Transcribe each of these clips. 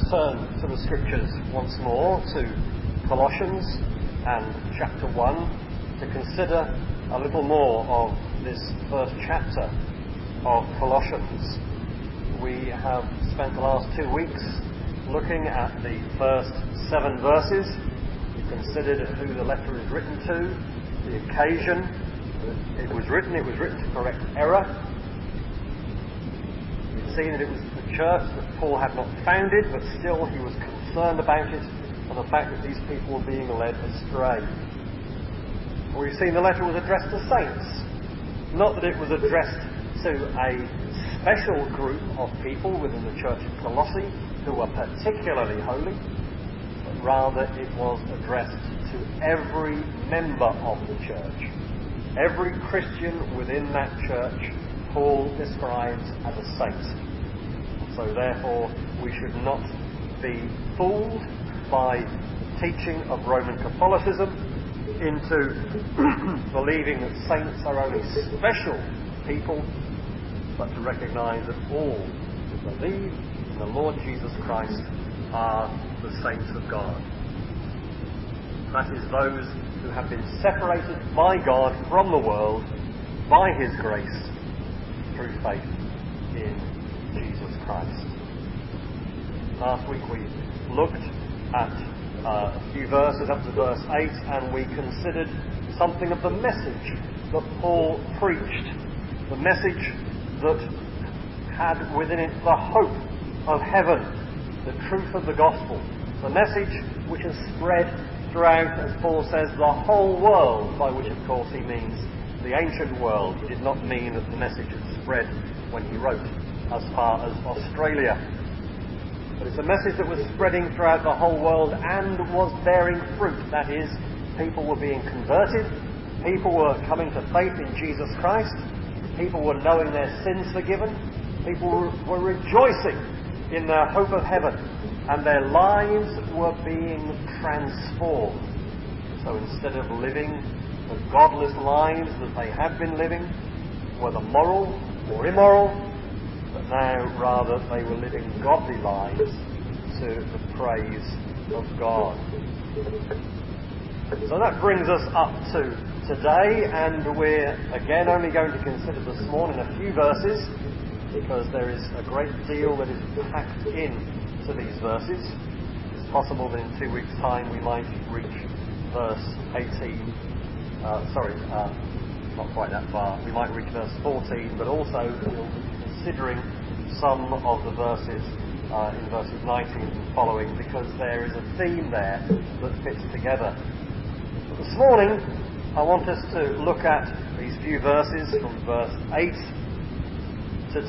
turn to the scriptures once more, to Colossians and chapter 1, to consider a little more of this first chapter of Colossians. We have spent the last 2 weeks looking at the first 7 verses. We considered who the letter is written to, the occasion it was written to correct error. We've seen that it was the church that Paul had not founded, but still he was concerned about it and the fact that these people were being led astray. We've seen the letter was addressed to saints, not that it was addressed to a special group of people within the church of Colossae who were particularly holy, but rather it was addressed to every member of the church. Every Christian within that church, Paul describes as a saint. So therefore, we should not be fooled by the teaching of Roman Catholicism into believing that saints are only special people, but to recognise that all who believe in the Lord Jesus Christ are the saints of God. That is, those who have been separated by God from the world by His grace through faith in Jesus Christ. Last week we looked at a few verses up to verse 8, and we considered something of the message that Paul preached, the message that had within it the hope of heaven, the truth of the gospel, the message which has spread throughout, as Paul says, the whole world, by which of course he means the ancient world. He did not mean that the message had spread when he wrote as far as Australia. But it's a message that was spreading throughout the whole world and was bearing fruit. That is, people were being converted, people were coming to faith in Jesus Christ, people were knowing their sins forgiven, people were rejoicing in their hope of heaven, and their lives were being transformed. So instead of living the godless lives that they had been living, whether moral or immoral, but now rather they were living godly lives to the praise of God. So that brings us up to today, and we're again only going to consider this morning a few verses, because there is a great deal that is packed in to these verses. It's possible that in 2 weeks' time we might reach verse 18. Not quite that far. We might reach verse 14, but also we'll be considering some of the verses in verses 19 and following, because there is a theme there that fits together. But this morning, I want us to look at these few verses from verse 8 to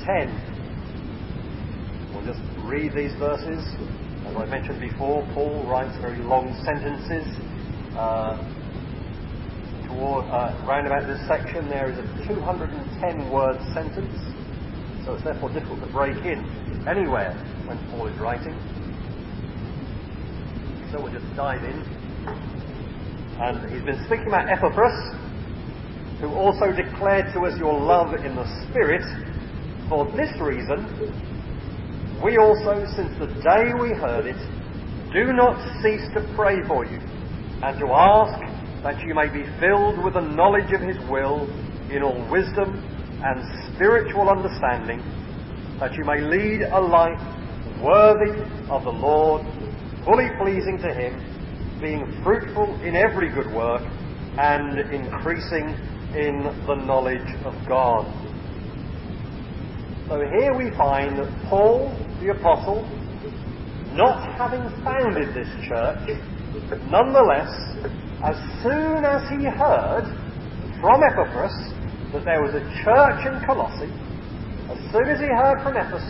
10. We'll just read these verses. As I mentioned before, Paul writes very long sentences. Round about this section there is a 210-word sentence, so it's therefore difficult to break in anywhere when Paul is writing. So we'll just dive in. And he's been speaking about Epaphras, who also declared to us your love in the Spirit. For this reason, we also, since the day we heard it, do not cease to pray for you, and to ask that you may be filled with the knowledge of His will in all wisdom and spiritual understanding, that you may lead a life worthy of the Lord, fully pleasing to Him, being fruitful in every good work and increasing in the knowledge of God. So here we find that Paul, the Apostle, not having founded this church, nonetheless, as soon as he heard from Epaphras that there was a church in Colossae, as soon as he heard from Epaphras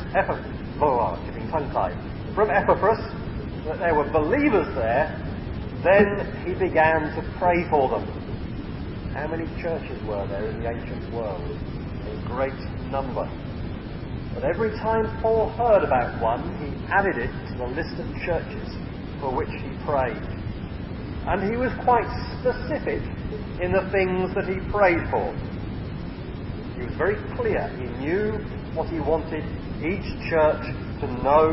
that there were believers there, then he began to pray for them. How many churches were there in the ancient world? A great number. But every time Paul heard about one, he added it to the list of churches for which he prayed. And he was quite specific in the things that he prayed for. He was very clear. He knew what he wanted each church to know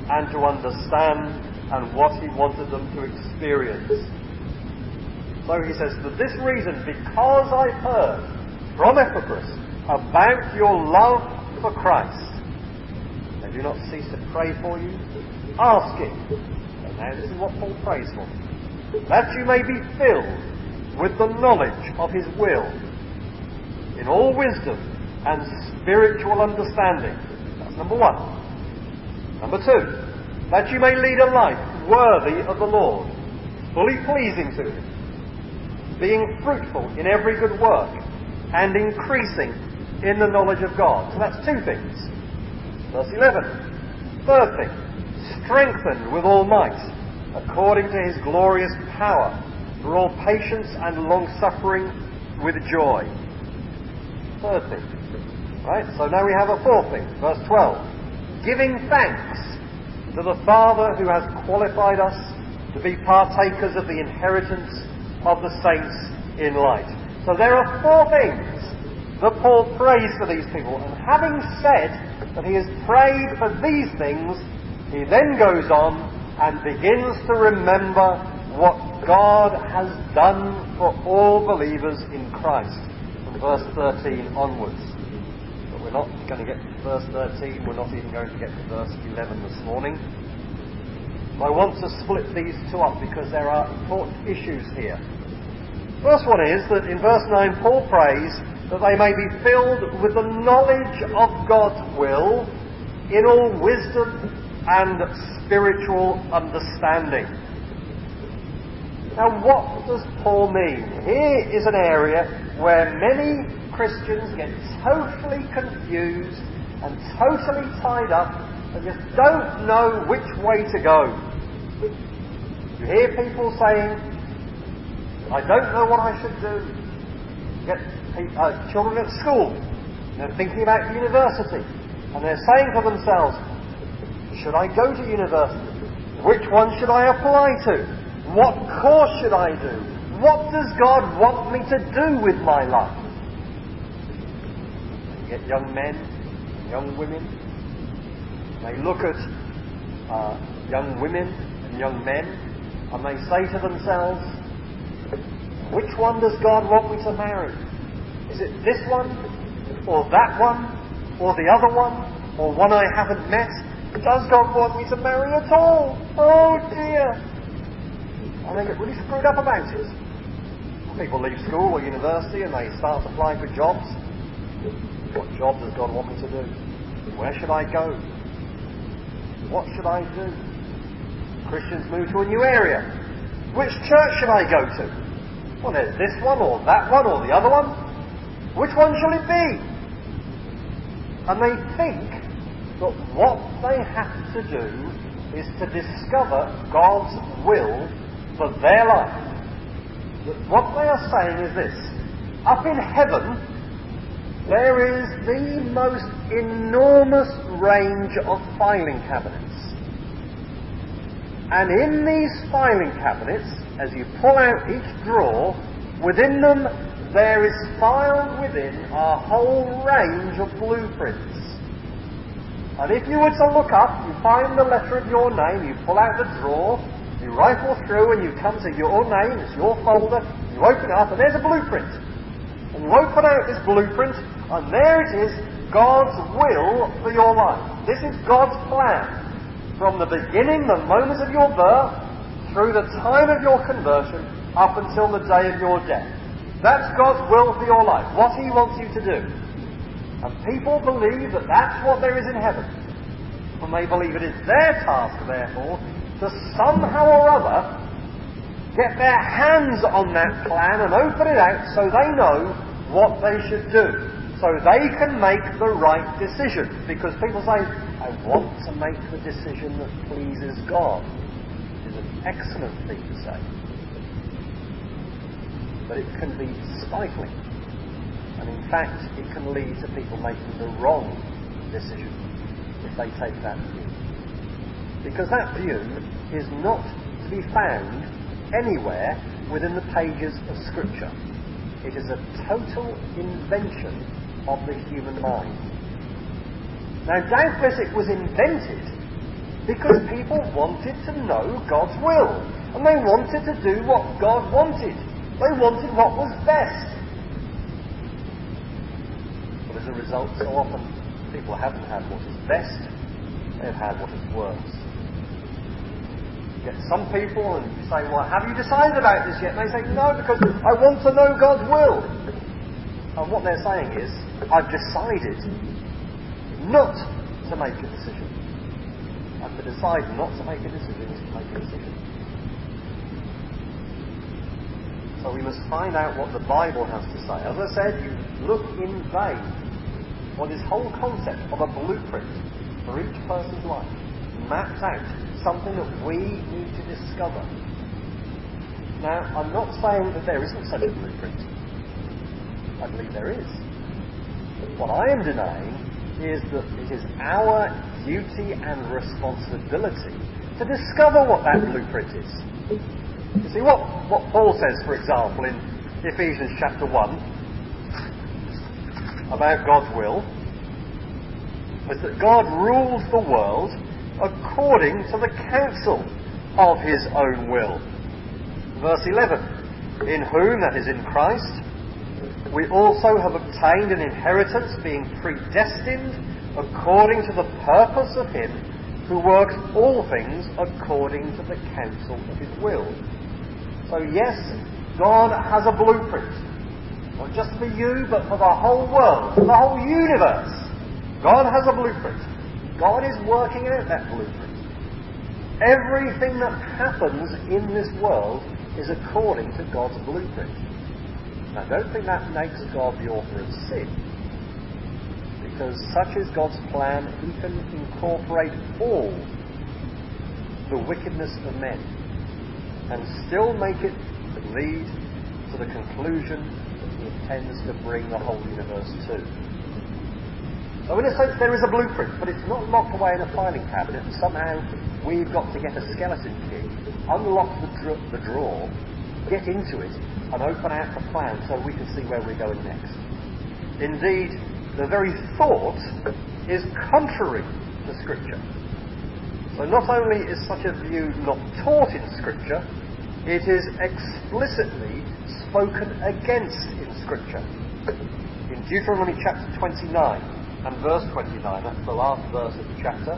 and to understand and what he wanted them to experience. So he says, for this reason, because I've heard from Epaphras about your love for Christ, I do not cease to pray for you, asking, and now this is what Paul prays for, that you may be filled with the knowledge of his will, in all wisdom and spiritual understanding. That's number one. Number two, that you may lead a life worthy of the Lord, fully pleasing to him, being fruitful in every good work, and increasing in the knowledge of God. So that's two things. Verse 11. Third thing, strengthened with all might, according to his glorious power, for all patience and long-suffering with joy. Third thing. Right, so now we have a fourth thing. Verse 12. Giving thanks to the Father who has qualified us to be partakers of the inheritance of the saints in light. So there are four things that Paul prays for these people. And having said that he has prayed for these things, he then goes on and begins to remember what God has done for all believers in Christ. From verse 13 onwards. But we're not going to get to verse 13. We're not even going to get to verse 11 this morning. I want to split these two up because there are important issues here. First one is that in verse 9 Paul prays that they may be filled with the knowledge of God's will in all wisdom and spiritual understanding. Now what does Paul mean? Here is an area where many Christians get totally confused and totally tied up and just don't know which way to go. You hear people saying, I don't know what I should do. You get children at school, they're thinking about university, and they're saying to themselves, should I go to university? Which one should I apply to? What course should I do? What does God want me to do with my life? You get young men, young women, they look at young women and young men, and they say to themselves, which one does God want me to marry? Is it this one, or that one, or the other one, or one I haven't met? Does God want me to marry at all? Oh dear! And they get really screwed up about it. People leave school or university and they start applying for jobs. What job does God want me to do? Where should I go? What should I do? Christians move to a new area. Which church should I go to? Well, there's this one, or that one, or the other one. Which one shall it be? And they think that what they have to do is to discover God's will for their life. But what they are saying is this. Up in heaven, there is the most enormous range of filing cabinets. And in these filing cabinets, as you pull out each drawer, within them there is filed within a whole range of blueprints. And if you were to look up, you find the letter of your name, you pull out the drawer, you rifle through and you come to your name, it's your folder, you open it up and there's a blueprint. And you open out this blueprint and there it is, God's will for your life. This is God's plan. From the beginning, the moment of your birth, through the time of your conversion, up until the day of your death. That's God's will for your life, what He wants you to do. And people believe that that's what there is in heaven. And they believe it is their task, therefore, to somehow or other get their hands on that plan and open it out so they know what they should do. So they can make the right decision. Because people say, I want to make the decision that pleases God. It's an excellent thing to say. But it can be stifling. And in fact, it can lead to people making the wrong decision if they take that view. Because that view is not to be found anywhere within the pages of Scripture. It is a total invention of the human mind. Now, doubtless it was invented Because people wanted to know God's will. And they wanted to do what God wanted. They wanted what was best. But as a result, so often people haven't had what is best, they've had what is worse. You get some people and you say, well, have you decided about this yet? And they say, no, because I want to know God's will. And what they're saying is, I've decided not to make a decision. And to decide not to make a decision is to make a decision. So we must find out what the Bible has to say. As I said, you look in vain on this whole concept of a blueprint for each person's life. Mapped out. Something that we need to discover. Now, I'm not saying that there isn't such a blueprint. I believe there is. What I am denying is that it is our duty and responsibility to discover what that blueprint is. You see, what Paul says, for example, in Ephesians chapter 1 about God's will is that God rules the world according to the counsel of his own will. Verse 11, in whom, that is in Christ, we also have obtained an inheritance, being predestined according to the purpose of him who works all things according to the counsel of his will. So yes, God has a blueprint. Not just for you, but for the whole world, for the whole universe. God has a blueprint. God is working out that blueprint. Everything that happens in this world is according to God's blueprint. Now, don't think that makes God the author of sin. Because such is God's plan, he can incorporate all the wickedness of men and still make it lead to the conclusion that he intends to bring the whole universe to. So in a sense there is a blueprint, but it's not locked away in a filing cabinet and somehow we've got to get a skeleton key, unlock the drawer, get into it and open out the plan so we can see where we're going next. Indeed, the very thought is contrary to Scripture. So not only is such a view not taught in Scripture, it is explicitly spoken against in Scripture. In Deuteronomy chapter 29 and verse 29, that's the last verse of the chapter,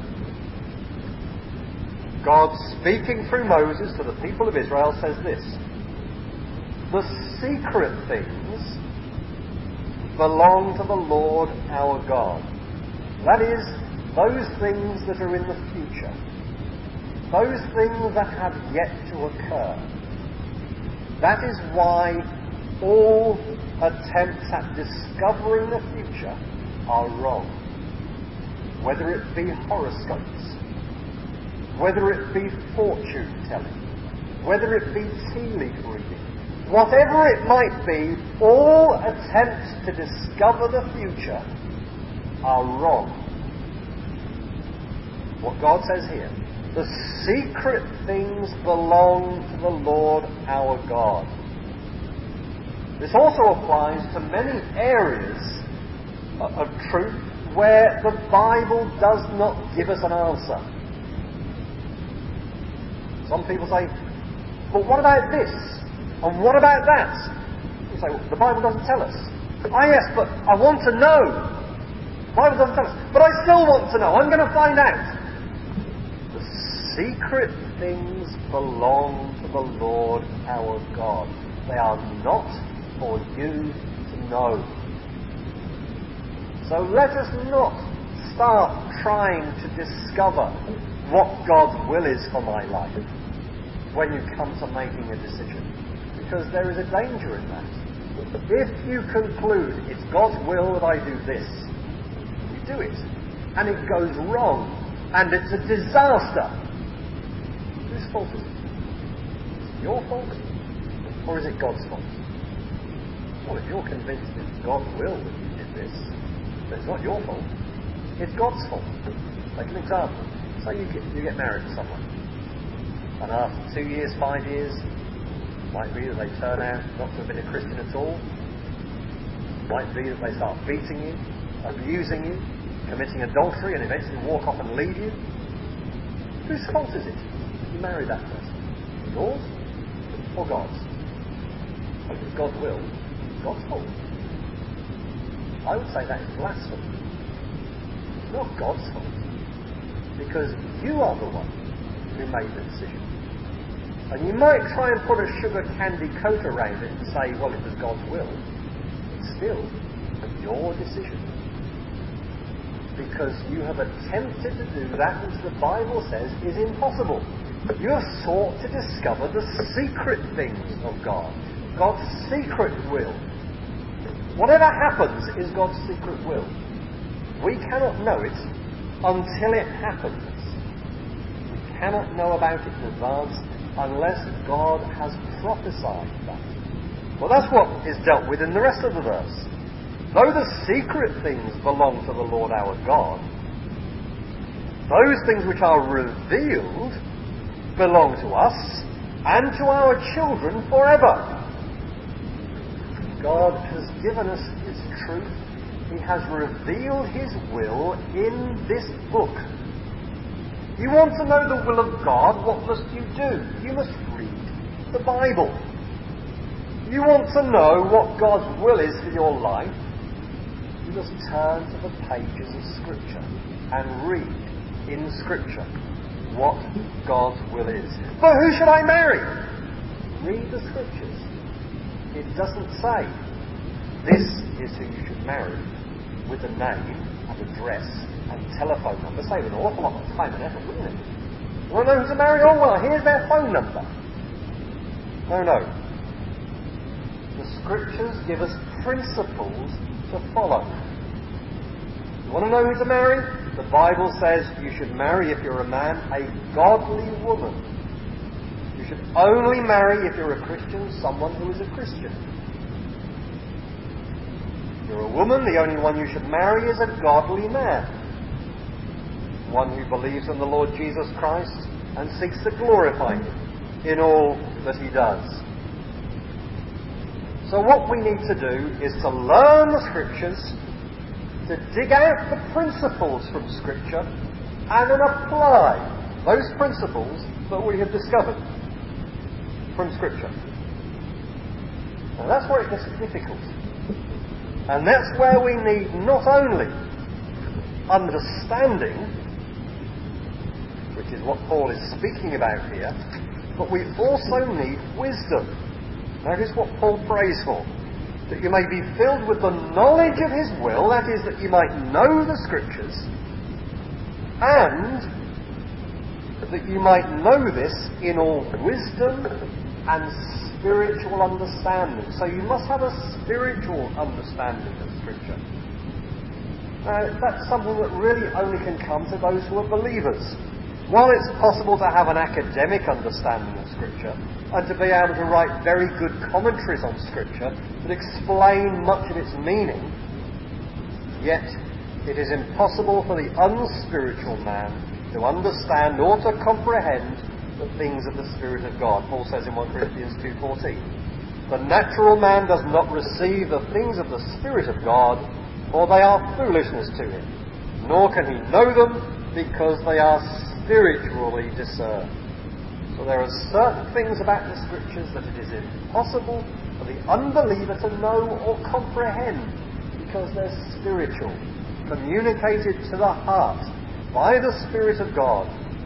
God, speaking through Moses to the people of Israel, says this: the secret things belong to the Lord our God. That is, those things that are in the future. Those things that have yet to occur. That is why all attempts at discovering the future are wrong. Whether it be horoscopes, whether it be fortune telling, whether it be tea leaf reading, whatever it might be, all attempts to discover the future are wrong. What God says here, the secret things belong to the Lord our God. This also applies to many areas of truth where the Bible does not give us an answer. Some people say, but what about this? And what about that? You say, well, the Bible doesn't tell us. Ah, yes, but I want to know. The Bible doesn't tell us. But I still want to know. I'm going to find out. The secret things belong to the Lord our God. They are not for you to know. So let us not start trying to discover what God's will is for my life when you come to making a decision. Because there is a danger in that. If you conclude it's God's will that I do this, you do it, and it goes wrong, and it's a disaster. Whose fault is it? Is it your fault? Or is it God's fault? Well, if you're convinced it's God's will that you did this, then it's not your fault. It's God's fault. Take an example. Say you get married to someone, and after 2 years, 5 years, might be that they turn out not to have been a Christian at all. Might be that they start beating you, abusing you, committing adultery, and eventually walk off and leave you. Whose fault is it you marry that person? Yours or God's? Well, if it's God's will, it's God's fault. I would say that is blasphemy. It's not God's fault. Because you are the one who made the decision. And you might try and put a sugar candy coat around it and say, well, it was God's will. It's still your decision. Because you have attempted to do that which the Bible says is impossible. You have sought to discover the secret things of God. God's secret will. Whatever happens is God's secret will. We cannot know it until it happens. We cannot know about it in advance unless God has prophesied that. Well, that's what is dealt with in the rest of the verse. Though the secret things belong to the Lord our God, those things which are revealed belong to us and to our children forever. God has given us His truth. He has revealed His will in this book. You want to know the will of God, what must you do? You must read the Bible. You want to know what God's will is for your life? You must turn to the pages of Scripture and read in Scripture what God's will is. But who should I marry? Read the Scriptures. It doesn't say, this is who you should marry, with a name and address and telephone number. Save an awful lot of time and effort, wouldn't it? You want to know who to marry? Oh, well, here's their phone number. No. The Scriptures give us principles to follow. You want to know who to marry? The Bible says you should marry, if you're a man, a godly woman. You should only marry, if you're a Christian, someone who is a Christian. If you're a woman, the only one you should marry is a godly man. One who believes in the Lord Jesus Christ and seeks to glorify Him in all that he does. So what we need to do is to learn the Scriptures, to dig out the principles from Scripture, and then apply those principles that we have discovered from Scripture. Now that's where it gets difficult. And that's where we need not only understanding, which is what Paul is speaking about here, but we also need wisdom. Notice what Paul prays for. That you may be filled with the knowledge of His will, that is, that you might know the Scriptures, and that you might know this in all wisdom and spiritual understanding. So you must have a spiritual understanding of Scripture. That's something that really only can come to those who are believers. While it's possible to have an academic understanding of Scripture and to be able to write very good commentaries on Scripture that explain much of its meaning, yet it is impossible for the unspiritual man to understand or to comprehend the things of the Spirit of God. Paul says in 1 Corinthians 2:14, "The natural man does not receive the things of the Spirit of God, for they are foolishness to him, nor can he know them, because they are spiritually discerned." So there are certain things about the Scriptures that it is impossible for the unbeliever to know or comprehend, because they're spiritual, communicated to the heart by the Spirit of God.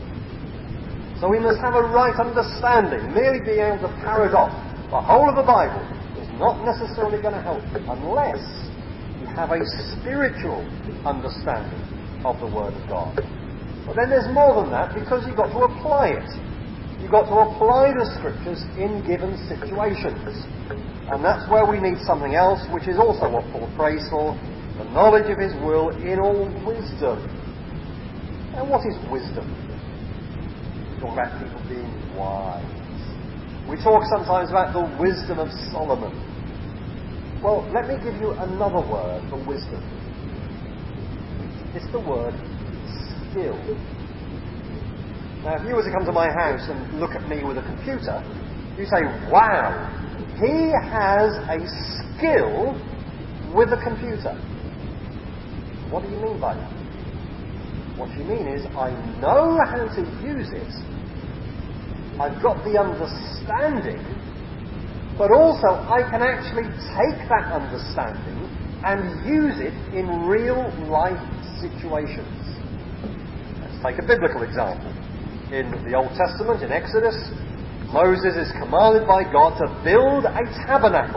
So we must have a right understanding. Merely being able to parrot off the whole of the Bible is not necessarily going to help unless you have a spiritual understanding of the Word of God. But then there's more than that, because you've got to apply it. You've got to apply the Scriptures in given situations. And that's where we need something else, which is also what Paul prays for, the knowledge of His will in all wisdom. And what is wisdom? We talk about people being wise. We talk sometimes about the wisdom of Solomon. Well, let me give you another word for wisdom. It's the word skill. Now, if you were to come to my house and look at me with a computer, you say, wow, he has a skill with a computer. What do you mean by that? What you mean is, I know how to use it, I've got the understanding, but also I can actually take that understanding and use it in real life situations. Let's take a biblical example. In the Old Testament, in Exodus, Moses is commanded by God to build a tabernacle.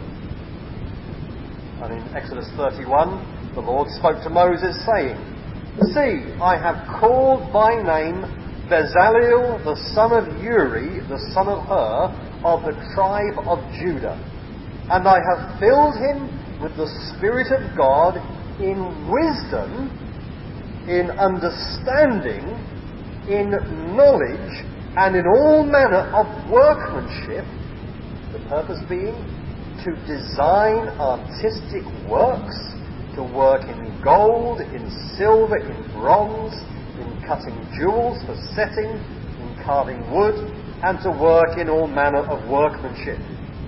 And in Exodus 31, the Lord spoke to Moses saying, "See, I have called by name Bezaleel, the son of Uri, the son of Hur, of the tribe of Judah. And I have filled him with the Spirit of God in wisdom, in understanding, in knowledge, and in all manner of workmanship," the purpose being to design artistic works, to work in gold, in silver, in bronze, in cutting jewels for setting, in carving wood, and to work in all manner of workmanship.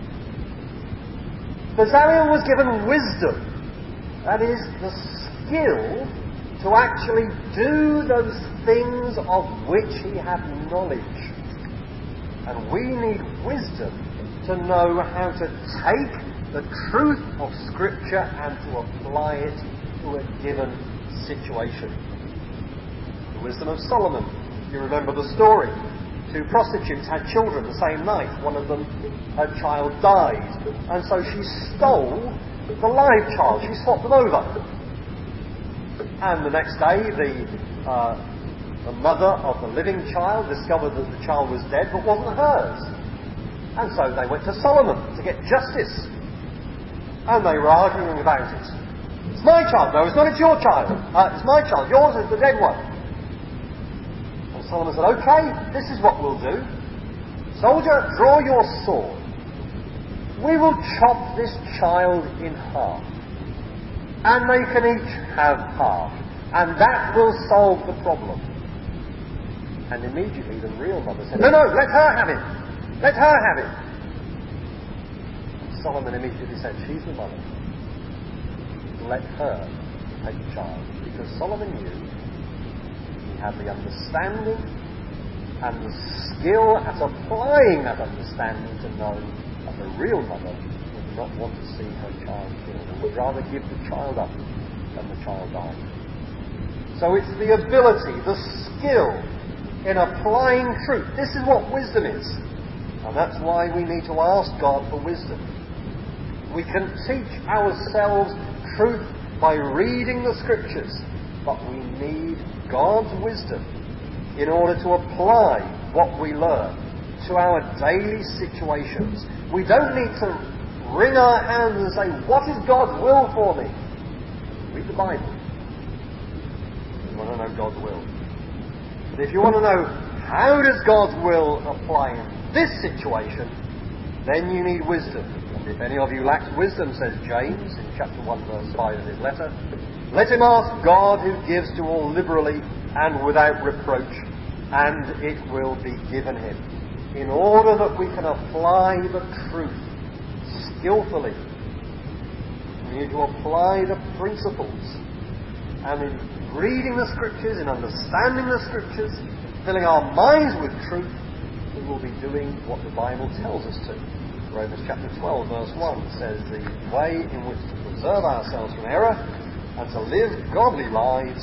Bezaleel was given wisdom, that is, the skill to actually do those things of which he had knowledge. And we need wisdom to know how to take the truth of Scripture and to apply it to a given situation. The wisdom of Solomon. You remember the story. 2 prostitutes had children the same night. One of them, her child died. And so she stole the live child. She swapped them over. And the next day, the mother of the living child discovered that the child was dead but wasn't hers. And so they went to Solomon to get justice. And they were arguing about it. "It's my child." "No, it's not, it's your child." "It's my child. Yours is the dead one." And Solomon said, "Okay, this is what we'll do. Soldier, draw your sword. We will chop this child in half. And they can each have half. And that will solve the problem." And immediately the real mother said, "No, let her have it. Let her have it." And Solomon immediately said, "She's the mother. Let her take the child." Because Solomon knew he had the understanding and the skill at applying that understanding to know that the real mother would not want to see her child killed and would rather give the child up than the child die. So it's the ability, the skill in applying truth. This is what wisdom is. And that's why we need to ask God for wisdom. We can teach ourselves truth by reading the Scriptures, but we need God's wisdom in order to apply what we learn to our daily situations. We don't need to wring our hands and say, "What is God's will for me?" Read the Bible. You want to know God's will. But if you want to know how does God's will apply in this situation, then you need wisdom. And if any of you lacks wisdom, says James in chapter 1 verse 5 of his letter, let him ask God, who gives to all liberally and without reproach, and it will be given him, in order that we can apply the truth skillfully. We need to apply the principles. And in reading the Scriptures, in understanding the Scriptures, filling our minds with truth, we will be doing what the Bible tells us to. Romans chapter 12 verse 1 says the way in which to preserve ourselves from error and to live godly lives.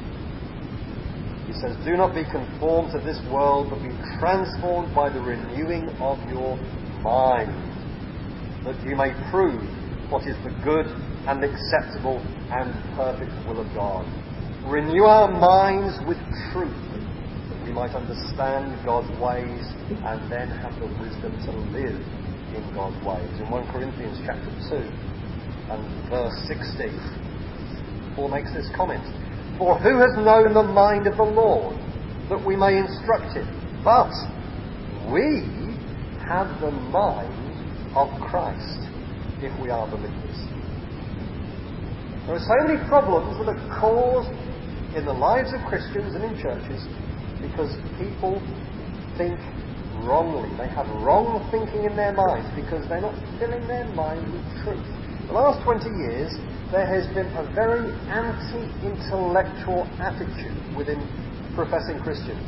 He says, "Do not be conformed to this world, but be transformed by the renewing of your mind, that you may prove what is the good and acceptable and perfect will of God." Renew our minds with truth, that we might understand God's ways and then have the wisdom to live in God's ways. In 1 Corinthians chapter 2 and verse 16, Paul makes this comment, "For who has known the mind of the Lord, that we may instruct him? But we have the mind of Christ, if we are believers." There are so many problems that are caused in the lives of Christians and in churches because people think wrongly. They have wrong thinking in their minds because they're not filling their mind with truth. The last 20 years there has been a very anti-intellectual attitude within professing Christians.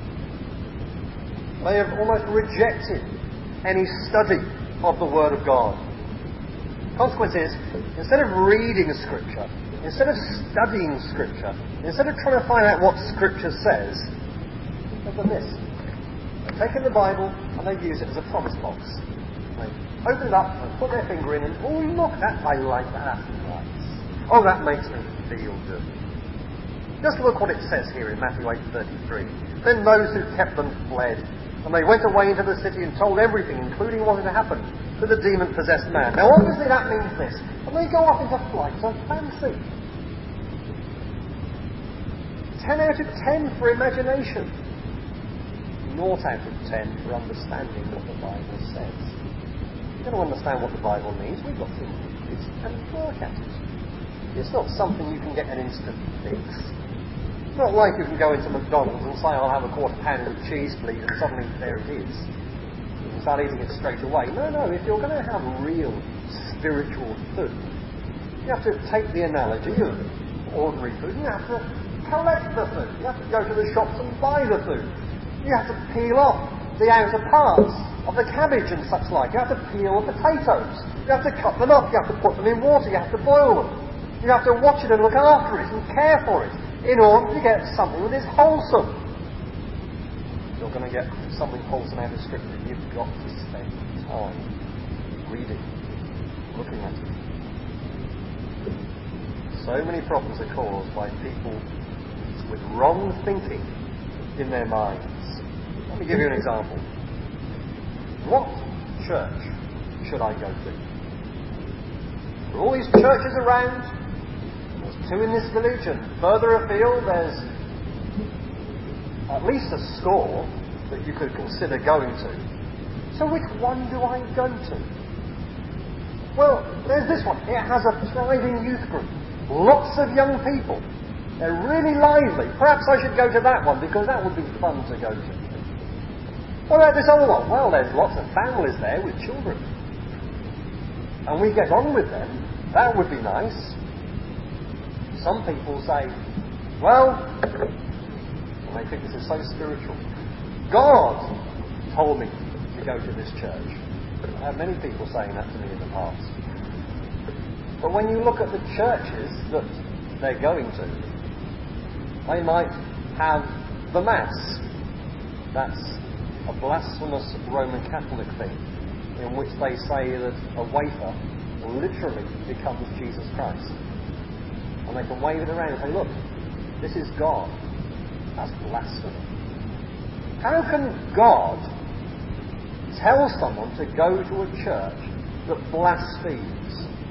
They have almost rejected any study of the Word of God. Consequence is, instead of reading Scripture, instead of studying Scripture, instead of trying to find out what Scripture says, they've done this. They've taken the Bible and they've used it as a promise box. They open it up and put their finger in and, oh look, I like that, that's nice. Oh, that makes me feel good. Just look what it says here in Matthew 8:33. Then those who kept them fled, and they went away into the city and told everything, including what had happened to the demon-possessed man. Now obviously that means this. And they go off into flights of fancy. 10 out of 10 for imagination. 0 out of 10 for understanding what the Bible says. If you don't understand what the Bible means, we've got to read it and work at it. It's not something you can get an instant fix. It's not like you can go into McDonald's and say, I'll have a quarter pounder with cheese, please, and suddenly there it is. You can start eating it straight away. No, if you're going to have real spiritual food, you have to take the analogy of ordinary food, and you have to collect the food. You have to go to the shops and buy the food. You have to peel off the outer parts of the cabbage and such like. You have to peel the potatoes. You have to cut them up. You have to put them in water. You have to boil them. You have to watch it and look after it and care for it in order to get something that is wholesome. If you're going to get something wholesome out of Scripture, you've got to spend time reading, looking at it. So many problems are caused by people with wrong thinking in their minds. Let me give you an example. What church should I go to? There are all these churches around. There's 2 in this village, and further afield there's at least a score that you could consider going to. So which one do I go to? Well, there's this one. It has a thriving youth group. Lots of young people. They're really lively. Perhaps I should go to that one because that would be fun to go to. What about this other one? Well, there's lots of families there with children. And we get on with them. That would be nice. Some people say, well, and they think this is so spiritual, God told me to go to this church. I have many people saying that to me in the past. But when you look at the churches that they're going to, they might have the Mass. That's a blasphemous Roman Catholic thing, in which they say that a wafer literally becomes Jesus Christ. And they can wave it around and say, look, this is God. That's blasphemy. How can God tell someone to go to a church that blasphemes?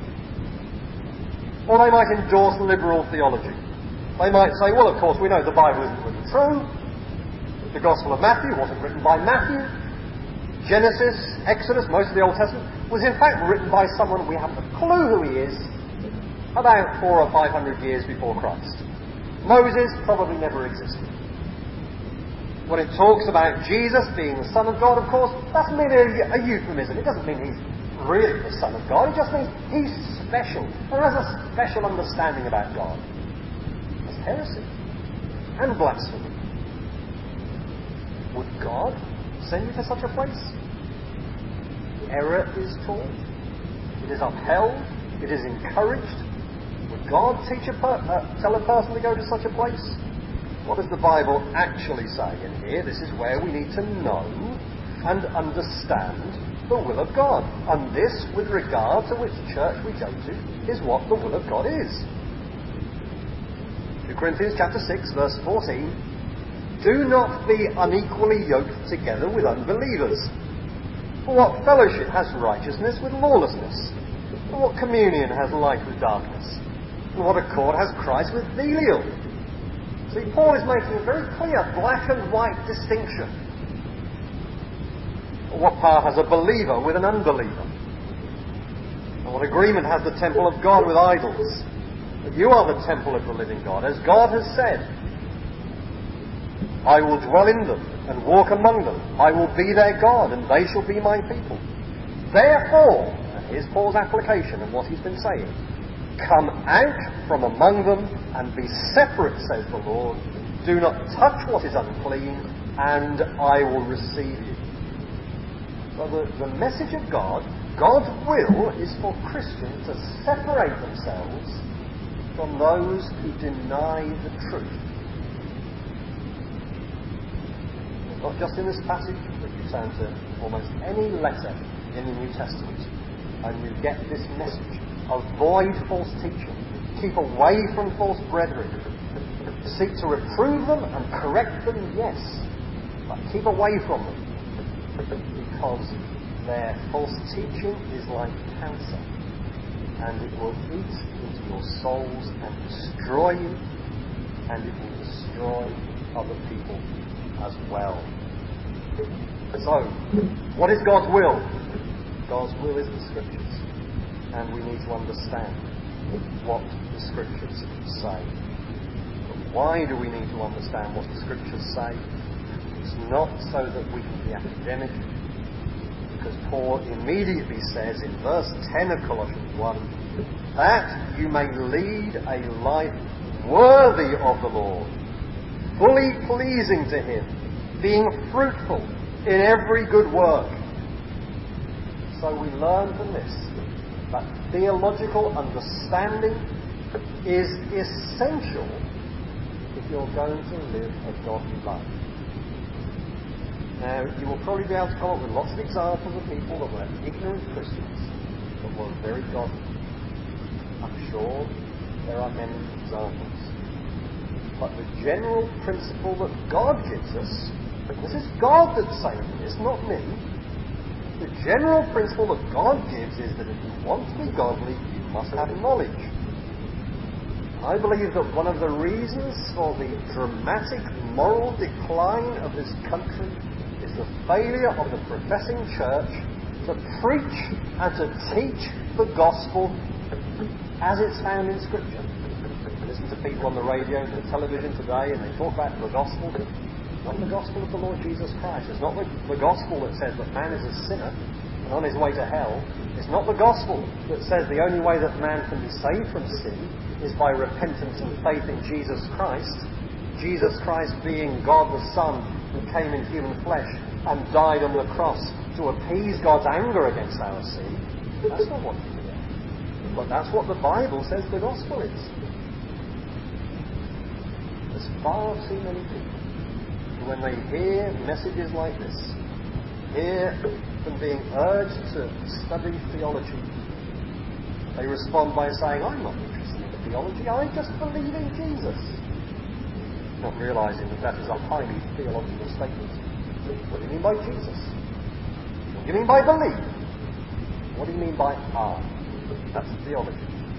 Or they might endorse liberal theology. They might say, well, of course, we know the Bible isn't written true. The Gospel of Matthew wasn't written by Matthew. Genesis, Exodus, most of the Old Testament was in fact written by someone we haven't a clue who he is, about 400 or 500 years before Christ. Moses probably never existed. When it talks about Jesus being the Son of God, of course, that's merely a euphemism. It doesn't mean he's really the Son of God. It just means he's special and has a special understanding about God. That's heresy and blasphemy. Would God send you to such a place? Error is taught. It is upheld. It is encouraged. Would God tell a person to go to such a place? What does the Bible actually say? And here, this is where we need to know and understand the will of God. And this, with regard to which church we go to, is what the will of God is. 2 Corinthians chapter 6, verse 14. Do not be unequally yoked together with unbelievers. For what fellowship has righteousness with lawlessness? And what communion has light with darkness? And what accord has Christ with Belial? See, Paul is making a very clear black and white distinction. What part has a believer with an unbeliever? And what agreement has the temple of God with idols? But you are the temple of the living God, as God has said. I will dwell in them and walk among them. I will be their God, and they shall be my people. Therefore, and here's Paul's application of what he's been saying, Come out from among them and be separate, says the Lord. Do not touch what is unclean, and I will receive you. So the message of God, God's will, is for Christians to separate themselves from those who deny the truth. Not just in this passage, but you turn to almost any letter in the New Testament, and you get this message. Avoid false teaching. Keep away from false brethren. Seek to reprove them and correct them, yes, but keep away from them, because their false teaching is like cancer, and it will eat into your souls and destroy you, and it will destroy other people as well. So, what is God's will? God's will is the Scriptures, and we need to understand what the Scriptures say. But why do we need to understand what the Scriptures say? It's not so that we can be academic, because Paul immediately says in verse 10 of Colossians 1, that you may lead a life worthy of the Lord, fully pleasing to Him, being fruitful in every good work. So we learn from this that theological understanding is essential if you're going to live a godly life. Now, you will probably be able to come up with lots of examples of people that were ignorant Christians but were very godly. I'm sure there are many examples. But the general principle that God gives us, this is God that's saying this, not me. The general principle that God gives is that if you want to be godly, you must have knowledge. I believe that one of the reasons for the dramatic moral decline of this country is the failure of the professing church to preach and to teach the gospel as it's found in Scripture. Listen to people on the radio and the television today, and they talk about the gospel. It's not the gospel of the Lord Jesus Christ. It's not the gospel that says that man is a sinner and on his way to hell. It's not the gospel that says the only way that man can be saved from sin is by repentance and faith in Jesus Christ. Jesus Christ being God the Son who came in human flesh and died on the cross to appease God's anger against our sin. That's not what you hear. But that's what the Bible says the gospel is. There's far too many people who, when they hear messages like this, hear them being urged to study theology, they respond by saying, I'm not interested in theology, I just believe in Jesus. Not realising that is a highly theological statement. What do you mean by Jesus? What do you mean by believe? What do you mean by are? That's theology.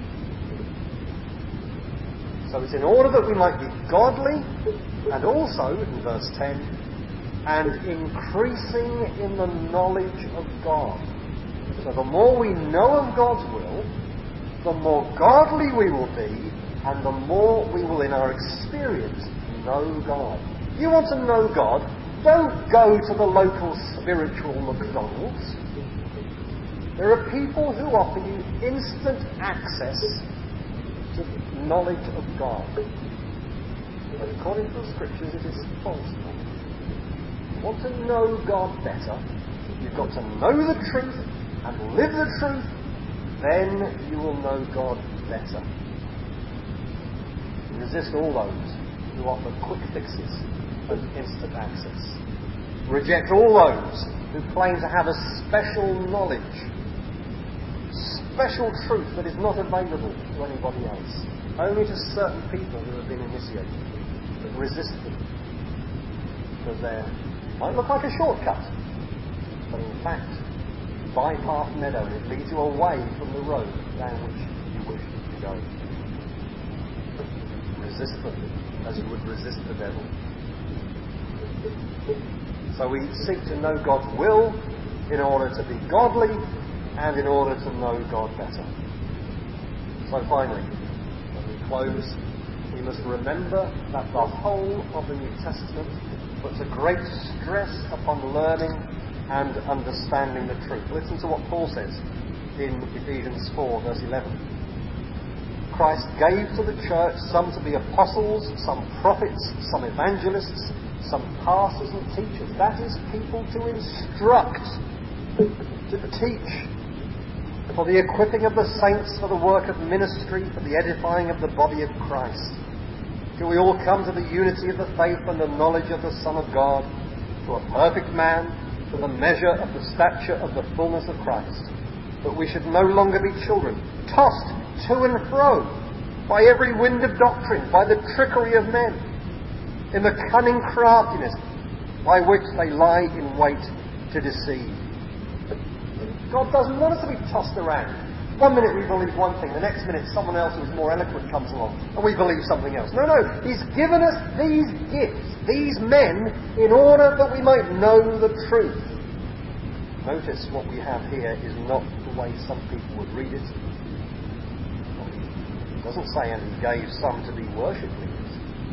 So it's in order that we might be godly, and also, in verse 10, and increasing in the knowledge of God. So the more we know of God's will, the more godly we will be, and the more we will, in our experience, know God. You want to know God? Don't go to the local spiritual McDonald's. There are people who offer you instant access to knowledge of God. But according to the Scriptures, it is false knowledge. If you want to know God better, you've got to know the truth and live the truth, then you will know God better. Resist all those who offer quick fixes and instant access. Reject all those who claim to have a special knowledge, special truth that is not available to anybody else, only to certain people who have been initiated. But resist them, because they might look like a shortcut, but in fact bypass meadow and it leads you away from the road down which you wish to go. Resist them as you would resist the devil. So we seek to know God's will in order to be godly and in order to know God better. So finally, when we close, we must remember that the whole of the New Testament puts a great stress upon learning and understanding the truth. Listen to what Paul says in Ephesians 4, verse 11. Christ gave to the church some to be apostles, some prophets, some evangelists, some pastors and teachers. That is people to instruct, to teach, for the equipping of the saints, for the work of ministry, for the edifying of the body of Christ, till we all come to the unity of the faith and the knowledge of the Son of God, to a perfect man, to the measure of the stature of the fullness of Christ, that we should no longer be children, tossed to and fro by every wind of doctrine, by the trickery of men, in the cunning craftiness by which they lie in wait to deceive. God doesn't want us to be tossed around. One minute we believe one thing, the next minute someone else who's more eloquent comes along and we believe something else. No. He's given us these gifts, these men, in order that we might know the truth. Notice what we have here is not the way some people would read it. It doesn't say, and he gave some to be worship leaders.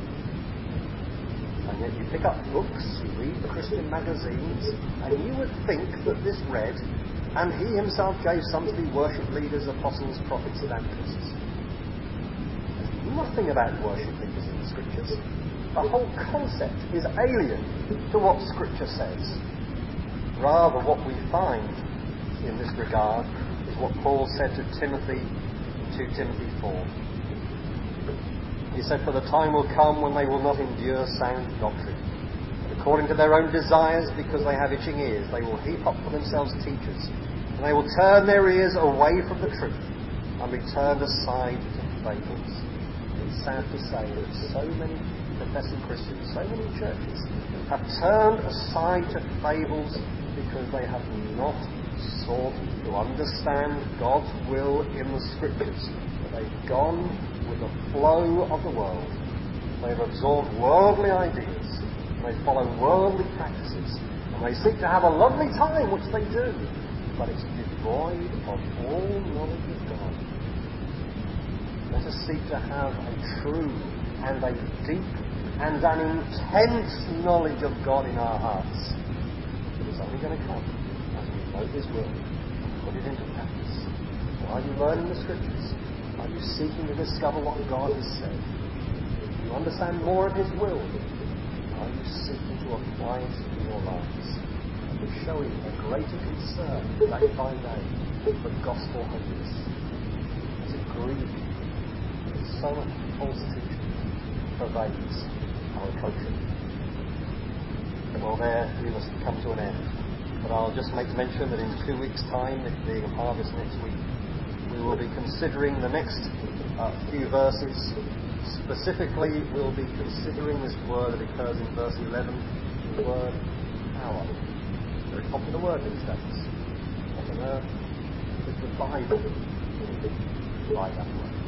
And yet you pick up books, you read Christian magazines, and you would think that this read, and he himself gave some to be worship leaders, apostles, prophets, evangelists. There's nothing about worship leaders in the Scriptures. The whole concept is alien to what Scripture says. Rather, what we find in this regard is what Paul said to Timothy in 2 Timothy 4. He said, "For the time will come when they will not endure sound doctrine. According to their own desires, because they have itching ears, they will heap up for themselves teachers, and they will turn their ears away from the truth and be turned aside to fables." It's sad to say that so many professing Christians, so many churches, have turned aside to fables because they have not sought to understand God's will in the Scriptures. But they've gone with the flow of the world. They've absorbed worldly ideas. They follow worldly practices, and they seek to have a lovely time, which they do, but it's devoid of all knowledge of God. Let us seek to have a true and a deep and an intense knowledge of God in our hearts. It is only going to come as we know His will and put it into practice. Are you learning the Scriptures? Are you seeking to discover what God has said? Do you understand more of His will? Are you seeking to apply it in your lives? And to showing a greater concern day by day for gospel holiness? It's a grief that so much false teaching pervades our culture. Well, there we must come to an end. But I'll just make mention that in 2 weeks' time, it being harvest next week, we will be considering the next few verses. Specifically, we'll be considering this word that occurs in verse 11, the word power. Very popular word these days. What on earth is the Bible by that word?